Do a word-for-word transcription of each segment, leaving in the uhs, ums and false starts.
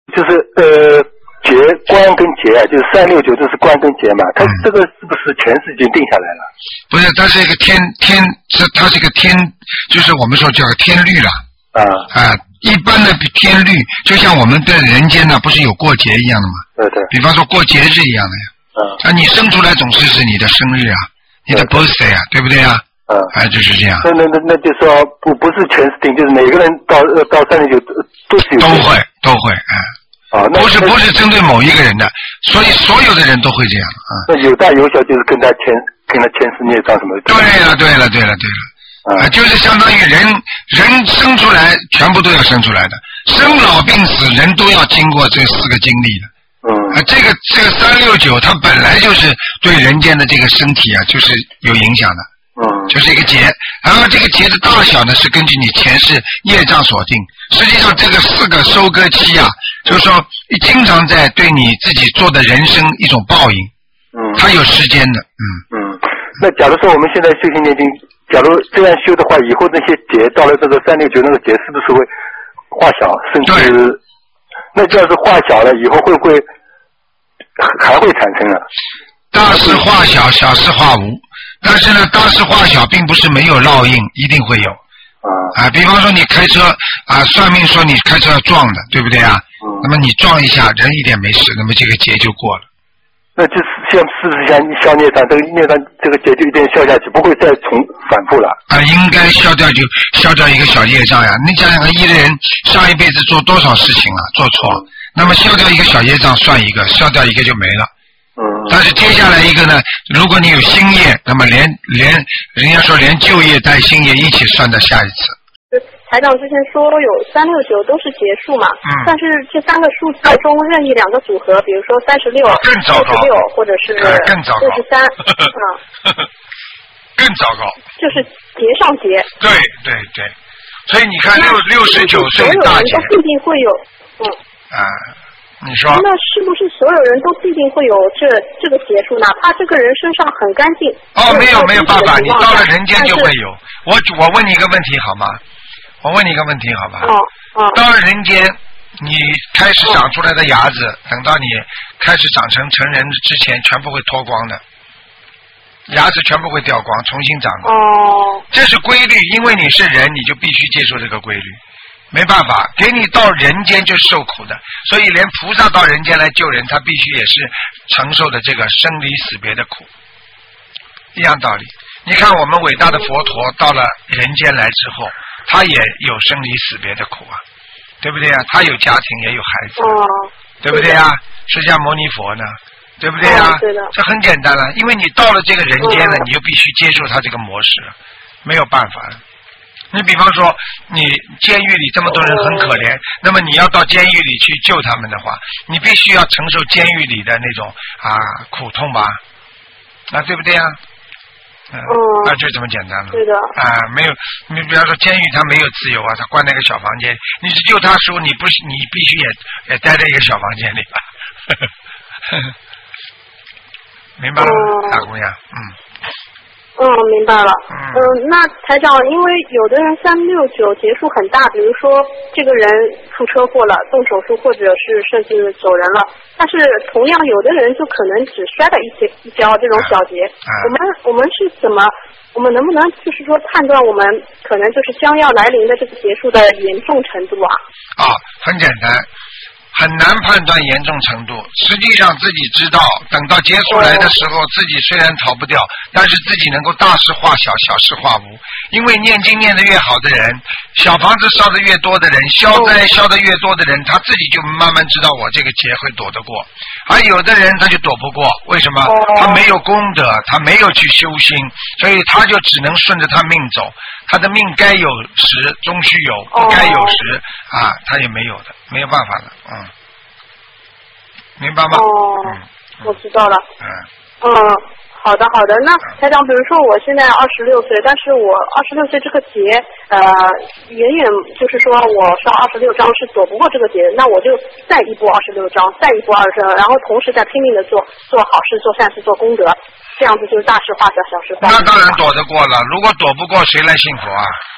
就是呃劫官跟劫啊，就是三六九这是官跟劫嘛，它这个是不是前世已经定下来了？ 不是，它是一个天天，是它是一个天，就是我们说叫天律了。 啊啊，一般的天律就像我们在人间呢，不是有过节一样的吗？ 对对。 比方说过节日一样的呀。 嗯。 啊，你生出来总是是你的生日啊，你的 birthday 啊，对不对啊？ 嗯。 啊，就是这样。 那那那那就说不不是前世定，就是每个人到呃到三六九都是有。 都会都会啊。 啊，那不是不是针对某一个人的，所以所有的人都会这样啊。 那有大有小，就是跟他前跟他前世孽障什么的。 对了对了对了对了，啊，就是相当于人人生出来全部都要生出来的，生老病死人都要经过这四个经历的。 嗯。 啊，这个这个三六九，它本来就是对人间的这个身体啊，就是有影响的。 嗯。 就是一个劫，然后这个劫的大小呢，是根据你前世业障所定。实际上，这个四个收割期啊，就是说，经常在对你自己做的人生一种报应。 嗯。 它有时间的，嗯。 嗯。那假如说我们现在修行念经，假如这样修的话，以后那些劫到了这个三六九那个劫，是不是会化小，甚至那要是化小了，以后会不会还会产生啊？ 大事化小，小事化无。但是呢，大事化小并不是没有烙印，一定会有。 啊。 啊，比方说你开车啊，算命说你开车要撞的，对不对啊？ 嗯。 那么你撞一下，人一点没事，那么这个劫就过了。 那就是像是不是像消孽障，这个孽障这个劫就一定消下去，不会再重反复了。 啊，应该消掉就消掉一个小业障呀。你想想看，一个人上一辈子做多少事情了，做错，那么消掉一个小业障算一个，消掉一个就没了。 嗯。 但是接下来一个呢，如果你有新业，那么连连人家说连旧业带新业一起算到下一次。 台长之前说有三六九都是结束嘛， 嗯， 但是这三个数字中任意两个组合，比如说三十六、 更糟糕， 六十六或者是呃、更糟糕， 六十三，嗯， 更糟糕， 就是劫上劫。 对对对，所以你看六六十九岁大劫， 都必定会有，嗯。 啊，你说。 那是不是所有人都必定会有这这个劫数？哪怕这个人身上很干净。 哦，没有没有办法，你到了人间就会有。我我问你一个问题好吗？我问你一个问题好吧？ 哦哦。 到了人间，你开始长出来的牙子，等到你开始长成成人之前，全部会脱光的，牙齿全部会掉光，重新长的。 哦。 这是规律，因为你是人，你就必须接受这个规律。没办法，给你到人间就是受苦的，所以连菩萨到人间来救人，他必须也是承受的这个生离死别的苦，一样道理。你看我们伟大的佛陀到了人间来之后，他也有生离死别的苦啊，对不对啊？他有家庭也有孩子， 哦， 对不对啊？释迦牟尼佛呢，对不对啊？ 哦、对的， 这很简单了，因为你到了这个人间了，你就必须接受他这个模式，没有办法了。你比方说，你监狱里这么多人很可怜，那么你要到监狱里去救他们的话，你必须要承受监狱里的那种啊苦痛吧？啊，对不对啊？嗯，那就这么简单了。 对的。啊， 没有，你比方说监狱它没有自由啊，它关在一个小房间，你去救他的时候，你不是你必须也也待在一个小房间里吧？明白了，大姑娘，嗯。 嗯，明白了。 嗯， 嗯那台长，因为有的人三六九结束很大，比如说这个人出车祸了，动手术，或者是甚至走人了，但是同样有的人就可能只摔了一些一跤这种小节。 啊啊、 我们我们是怎么，我们能不能就是说判断我们可能就是将要来临的这个结束的严重程度啊？ 啊，很简单。很难判断严重程度，实际上自己知道，等到结束来的时候，自己虽然逃不掉，但是自己能够大事化小，小事化无。因为念经念得越好的人，小房子烧得越多的人，消灾消得越多的人，他自己就慢慢知道我这个劫会躲得过。而有的人他就躲不过，为什么？他没有功德，他没有去修心，所以他就只能顺着他命走。他的命该有时终须有，不该有时、哦、啊，他也没有的，没有办法的，嗯，明白吗？ 哦， 嗯， 我知道了。 嗯。 嗯，好的好的。那台长，比如说我现在二十六岁，但是我二十六岁这个劫，呃，远远就是说我烧二十六章是躲不过这个劫，那我就再一步二十六章，再一步二十，然后同时在拼命的做做好事、做善事、做功德。这样子就是大事化小，小事化小。 那当然躲得过了，如果躲不过，谁来信佛啊？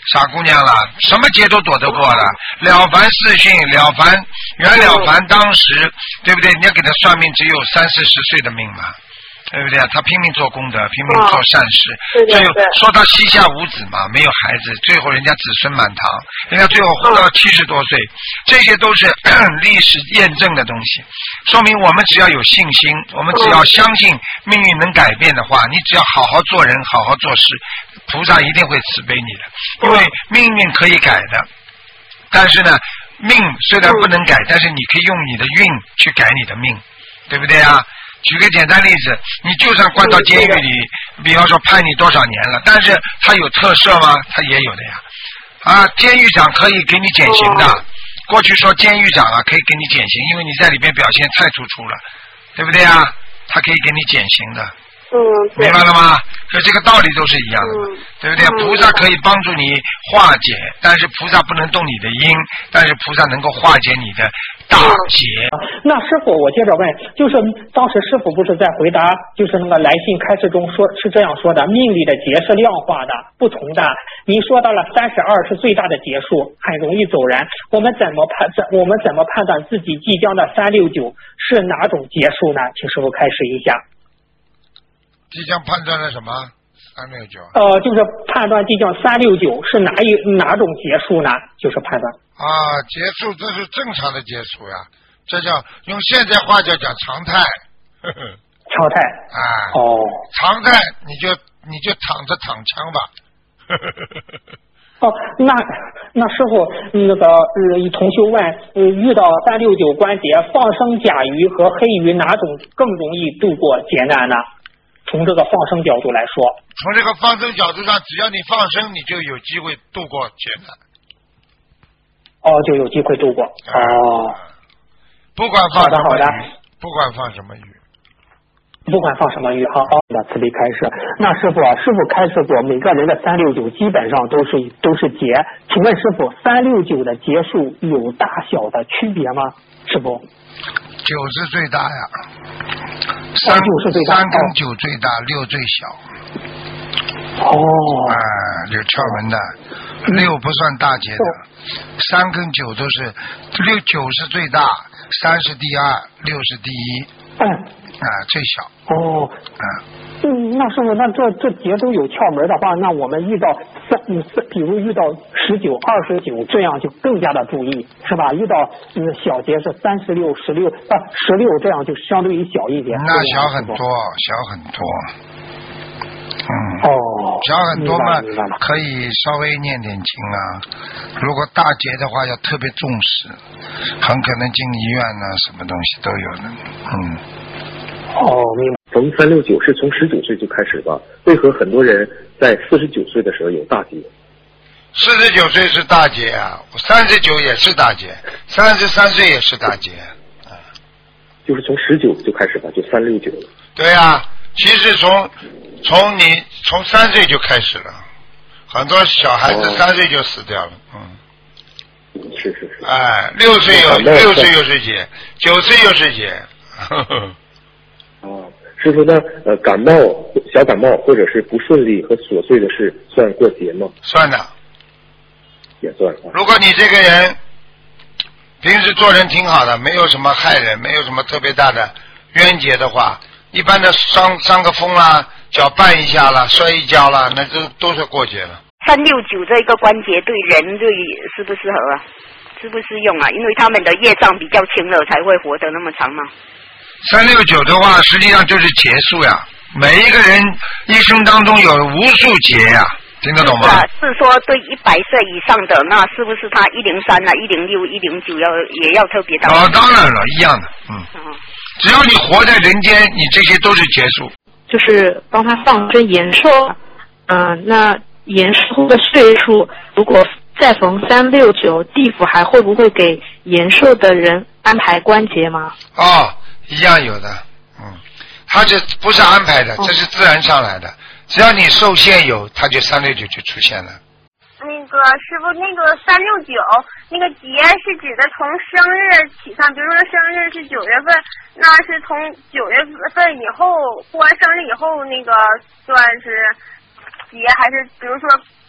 傻姑娘了，什么劫都躲得过了。了凡四训，了凡袁了凡当时对不对？你要给他算命，只有三四十岁的命嘛。对不对？他拼命做功德，拼命做善事， 对对对， 说他膝下无子嘛，没有孩子，最后人家子孙满堂，人家最后活到七十多岁，这些都是历史验证的东西，说明我们只要有信心，我们只要相信命运能改变的话，你只要好好做人，好好做事，菩萨一定会慈悲你的，因为命运可以改的，但是呢，命虽然不能改，但是你可以用你的运去改你的命，对不对啊？举个简单例子，你就算关到监狱里，比方说判你多少年了，但是他有特赦吗？他也有的呀。啊，监狱长可以给你减刑的。过去说监狱长啊可以给你减刑，因为你在里边表现太突出了，对不对啊？他可以给你减刑的。 嗯， 明白了吗？所以这个道理都是一样的， 嗯、 对不对？菩萨可以帮助你化解，但是菩萨不能动你的因，但是菩萨能够化解你的大劫。 那师傅，我接着问，就是当时师傅不是在回答，就是那个来信开示中说是这样说的，命里的劫是量化的，不同的。您说到了三十二是最大的劫数，很容易走人。我们怎么判？我们怎么判断自己即将的三六九是哪种劫数呢？请师傅开示一下。 即将判断了什么？三六九。 呃，就是判断即将三六九是哪一哪种劫数呢？就是判断。 啊，劫数这是正常的劫数呀，这叫用现在话叫讲常态。呵呵常态。 啊。 哦。 常态，你就你就躺着躺枪吧。呵呵呵哦，那那师傅，那个呃，同修问，呃，遇到三六九关节，放生甲鱼和黑鱼哪种更容易度过劫难呢？从这个放生角度来说， 从这个放生角度上，只要你放生，你就有机会度过劫难。 哦，就有机会度过。哦， 不管放什么鱼， 好的好的， 不管放什么鱼， 不管放什么鱼，好，好的，慈悲开示。那师傅啊，师傅开示过，每个人的三六九基本上都是都是劫。请问师傅，三六九的劫数有大小的区别吗？师傅？ 九是最大呀。 三九是最大， 三跟九最大，六最小。 哦。 啊，有窍门的，六不算大劫的，三跟九都是，六九是最大，三是第二，六是第一。 嗯。 啊，最小。 哦。 啊。 嗯，那师傅，那这这节都有窍门的话，那我们遇到三，嗯，比如遇到十九、二十九，这样就更加的注意，是吧？遇到嗯小节是三十六、十六啊十六，这样就相对于小一点。 那小很多，小很多。嗯。 哦。 小很多嘛，可以稍微念点经啊。如果大节的话，要特别重视，很可能进医院呢，什么东西都有的。嗯。 哦，明白。 逢三六九是从十九岁就开始吧？为何很多人在四十九岁的时候有大劫？ 四十九岁是大劫啊，三十九也是大劫，三十三岁也是大劫。啊， 就是从十九就开始吧，就三六九了。 对啊，其实从从你从三岁就开始了，很多小孩子三岁就死掉了。 嗯，是是是。 哎，六岁有六岁又是劫，九岁又是劫。呵呵哦，师傅，那呃感冒、小感冒或者是不顺利和琐碎的事算过节吗？ 算的， 也算。啊、 如果你这个人平时做人挺好的，没有什么害人，没有什么特别大的冤结的话，一般的伤伤个风啦，脚绊一下啦，摔一跤啦，那都都是过节了。 三六九这个关节对人对适不适合啊？适不适用啊？因为他们的业障比较轻了，才会活得那么长嘛。 三六九的话，实际上就是劫数呀。每一个人一生当中有无数劫呀，听得懂吗？ 是啊，是说对一百岁以上的，那是不是他一零三啊、一零六、一零九要也要特别的？ 哦，当然了，一样的，嗯。嗯，只要你活在人间，你这些都是劫数。 就是帮他放生延寿，嗯、呃，那延寿的岁数，如果再逢三六九，地府还会不会给延寿的人安排关节吗？ 哦。一样有的，嗯，他这不是安排的，这是自然上来的。只要你受限有，他就三六九就出现了。 那个师傅，那个三六九那个节是指的从生日起算，比如说生日是九月份，那是从九月份以后过完生日以后那个算是节，还是比如说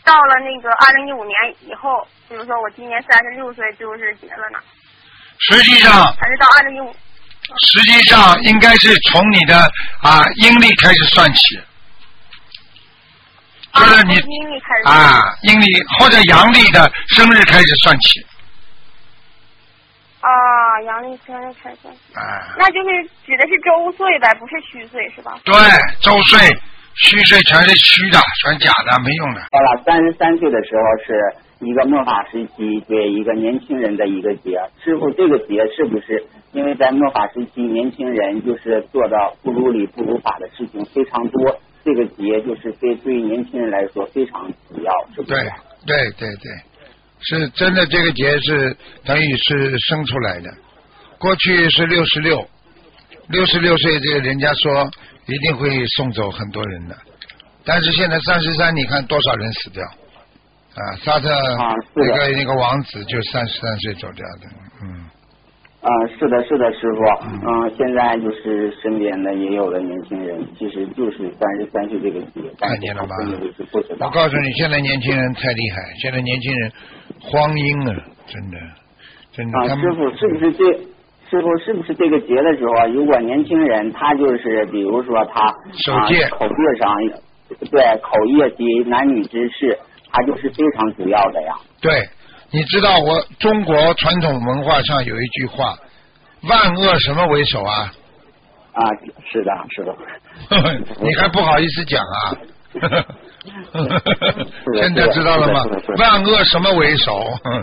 到了那个二零一五年以后，比如说我今年三十六岁就是结了呢？ 实际上还是到二零一五？ 实际上应该是从你的啊阴历开始算起，就是你阴历开始啊阴历或者阳历的生日开始算起。 啊，阳历生日开始算起。 啊。 那就是指的是周岁呗，不是虚岁是吧？ 对，周岁、虚岁全是虚的，全假的，没用的。 到了三十三岁的时候是一个末法时期，对一个年轻人的一个节。师傅，这个节是不是因为在末法时期，年轻人就是做到不如理不如法的事情非常多，这个节就是对对于年轻人来说非常主要，是不是？ 对对对对，是真的，这个节是等于是生出来的。过去是六十六，六十六岁，这个人家说一定会送走很多人的，但是现在三十三，你看多少人死掉啊？沙特那个那个王子就三十三岁走掉的，嗯。 嗯、呃，是的，是的，师傅，嗯、呃，现在就是身边的也有的年轻人，其实就是三十三岁这个节， 看见了吧？ 不知道。 我告诉你，现在年轻人太厉害，现在年轻人荒淫啊，真的，真的。 啊，师傅是不是这？师傅是不是这个节的时候啊？如果年轻人他就是比如说他守戒、 啊、口业上，对口业及男女之事，他就是非常主要的呀。 对。你知道我中国传统文化上有一句话，万恶什么为首啊？ 啊，是的，是的。 你还不好意思讲啊？现在知道了吗？万恶什么为首？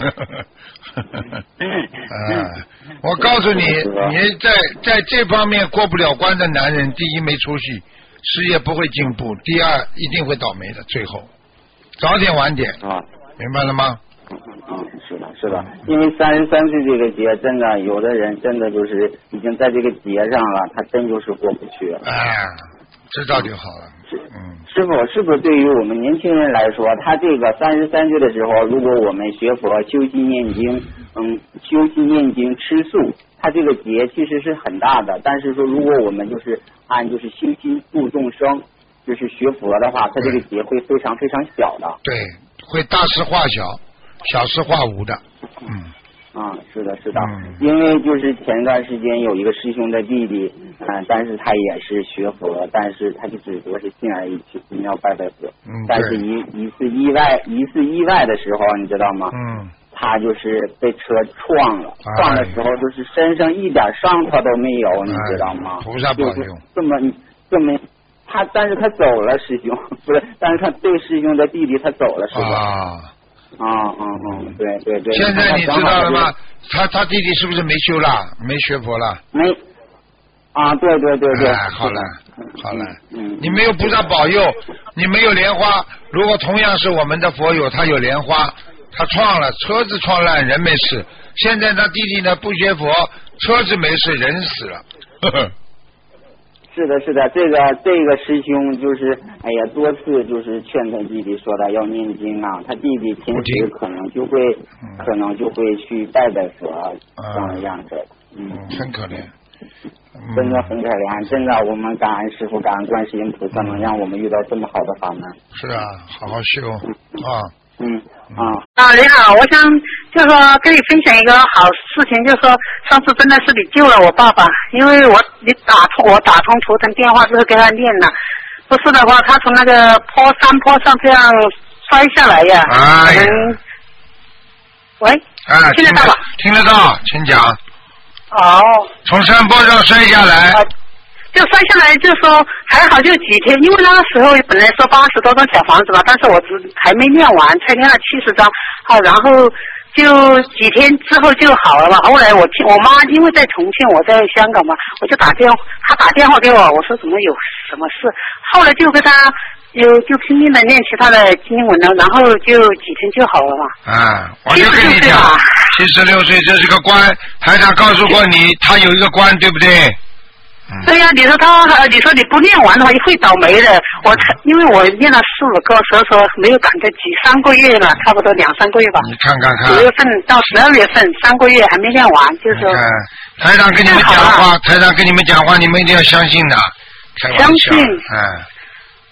啊，我告诉你，你在在这方面过不了关的男人，第一没出息，事业不会进步；第二一定会倒霉的，最后早点晚点啊， 明白了吗？ 嗯，是的，是的，因为三十三岁这个节，真的有的人真的就是已经在这个节上了，他真就是过不去了。 哎，知道就好了。嗯， 师傅，是不是对于我们年轻人来说，他这个三十三岁的时候，如果我们学佛、修心念经，嗯，修心念经、吃素，他这个节其实是很大的。但是说，如果我们就是按就是修心度众生，就是学佛的话，他这个节会非常非常小的。 对，会大事化小。小事化无的，嗯， 啊，是的，是的，嗯、因为就是前一段时间有一个师兄的弟弟，嗯、呃，但是他也是学佛，但是他就只不过是进而一去寺庙拜拜佛， 嗯， 但是一一次意外，一次意外的时候，你知道吗？ 嗯， 他就是被车撞了，哎、撞的时候就是身上一点伤他都没有，哎、你知道吗？ 菩萨保佑， 这么这么。他但是他走了，师兄不是，但是他对师兄的弟弟他走了，是吧？ 啊。 啊嗯嗯，对对对。 现在你知道了吗？他他弟弟是不是没修了，没学佛了？ 没。啊，对对对对。 哎，好了好了，嗯，你没有菩萨保佑，你没有莲花。如果同样是我们的佛友，他有莲花，他撞了车子撞烂，人没事。现在他弟弟呢不学佛，车子没事，人死了。呵呵。 是的，是的，这个这个师兄就是，哎呀，多次就是劝他弟弟说的要念经啊，他弟弟平时可能就会，嗯、可能就会去拜拜佛这样的样子，嗯， 很可怜， 嗯、真的很可怜，真的，我们感恩师父，感恩观世音菩萨，能让我们遇到这么好的法门。 是啊，好好修啊。 嗯啊啊，你好，我想就说跟你分享一个好事情，就说上次真的是你救了我爸爸，因为我你打通我打通图腾电话之后给他念了，不是的话他从那个坡山坡上这样摔下来呀。 哎呀。 嗯、喂。 啊， 听得到吧？ 听得到，请讲。 哦。从山坡上摔下来。 啊就摔下来，就说还好就几天，因为那个时候本来说八十多张小房子嘛，但是我只还没念完，才念了七十张，好，然后就几天之后就好了嘛。后来我听我妈因为在重庆，我在香港嘛，我就打电话，她打电话给我，我说怎么有什么事，后来就跟她就就拼命的念其他的经文了，然后就几天就好了嘛。 啊，我就跟你讲，七十六岁这是个官，台长告诉过你，他有一个官，对不对？ 对呀、啊，你说他，你说你不念完的话，会倒霉的。我因为我念了四五个，所以说没有赶得及，三个月了，差不多两三个月吧。 你看看看。 九月份到十二月份，三个月还没念完，就是说。 台长跟你们讲话，台长跟你们讲话，你们一定要相信的。开玩笑。 相信。 嗯。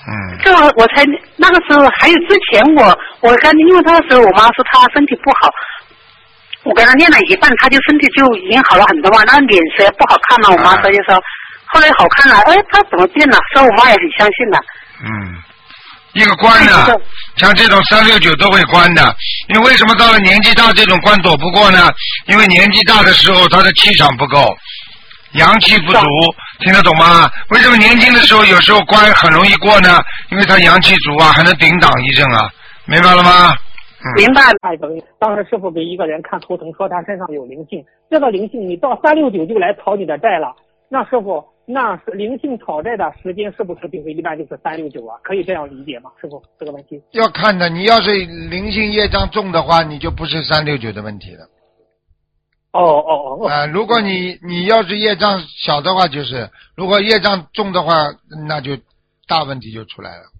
嗯。 这我才那个时候还有之前我我跟因为那个时候我妈说她身体不好，我跟她念了一半，她就身体就已经好了很多嘛，那脸色也不好看了，我妈说就说，后来好看了，哎，她怎么变了？所以我妈也很相信的。 嗯。一个关的，像这种三六九都会关的，因为为什么到了年纪大这种关躲不过呢？因为年纪大的时候他的气场不够，阳气不足，听得懂吗？为什么年轻的时候有时候关很容易过呢？因为他阳气足啊，还能顶挡一阵啊，明白了吗？嗯、 明白。下一个问题，当时师傅给一个人看图腾，说他身上有灵性，这个灵性你到三六九就来讨你的债了，那师傅。那是灵性讨债的时间是不是并非一般就是三六九啊？可以这样理解吗？师傅，这个问题要看的。你要是灵性业障重的话，你就不是三六九的问题了。 哦哦哦。 啊、呃，如果你你要是业障小的话，就是；如果业障重的话，那就大问题就出来了。